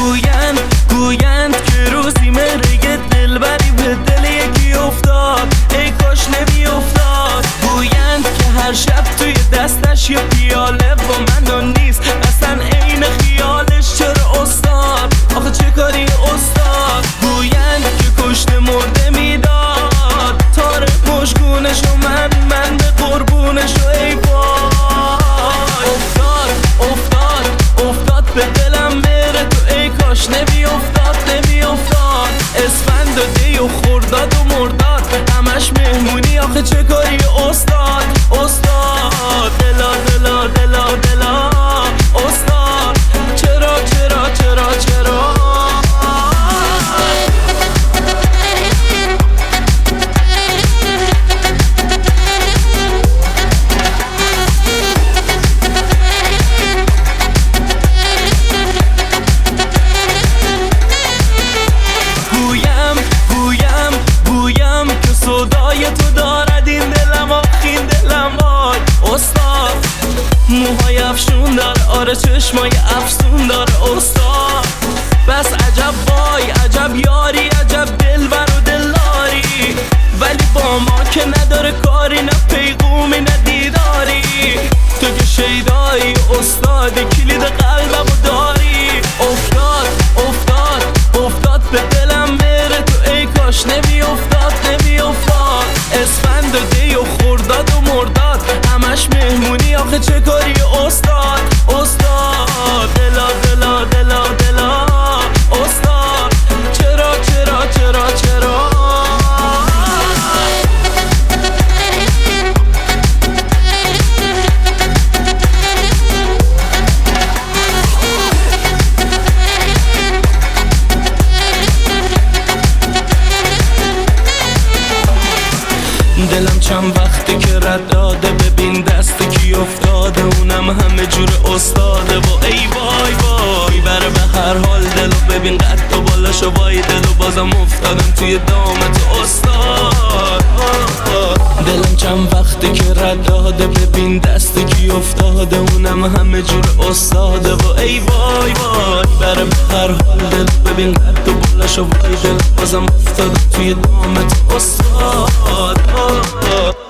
گویند که روزی مرگ دلبری به دل یکی افتاد، ای کاش نمی افتاد. گویند که هر شب توی دستش یه پیاله با من نیست، اصلا عین خیالش. چرا استاد؟ آخه چه کاری استاد؟ گویند که کشته مرده میداد، تار مشکونش و من به قربونش و ای وای. افتاد به دلم بره تو، ای کاش نمی افتاد. اسفند و دی و خرداد و مرداد، همش مهمونی. آخه چه کاری استاد؟ دلا استاد، چرا گویم که صدای تو دارد این دلم، آخین دلم وای. استاد موهای افشون داره، آره چشمای افسون داره استاد. بس عجب وای، عجب یاری، عجب دلبر و دلداری، ولی با ما که نداره کاری، نه پیغومی نه دیداری. تو که شیدایی استاد، کلید قلبمو داری. افتاد به دلم بره تو، ای کاش نمی افتاد. اسفند و دی و خرداد و مرداد، همش مهمونی. آخه چه کاری استاد؟ دلا استاد، چرا دلم چند وقتی که رد داده، ببین دست کی افتاده، اونم همه جور استاده. و ای وای بره به هر حال دلو، ببین قد و بالاشو وای دلو، بازم افتادم توی دامت استاد. دلم چند وقتی که رد داده، ببین دست کی افتاده، اونم همه جور استاده. و ای وای بره به هر حال دلو، ببین قد و بالاشو وای دلو، بازم افتادم توی دامت استاد.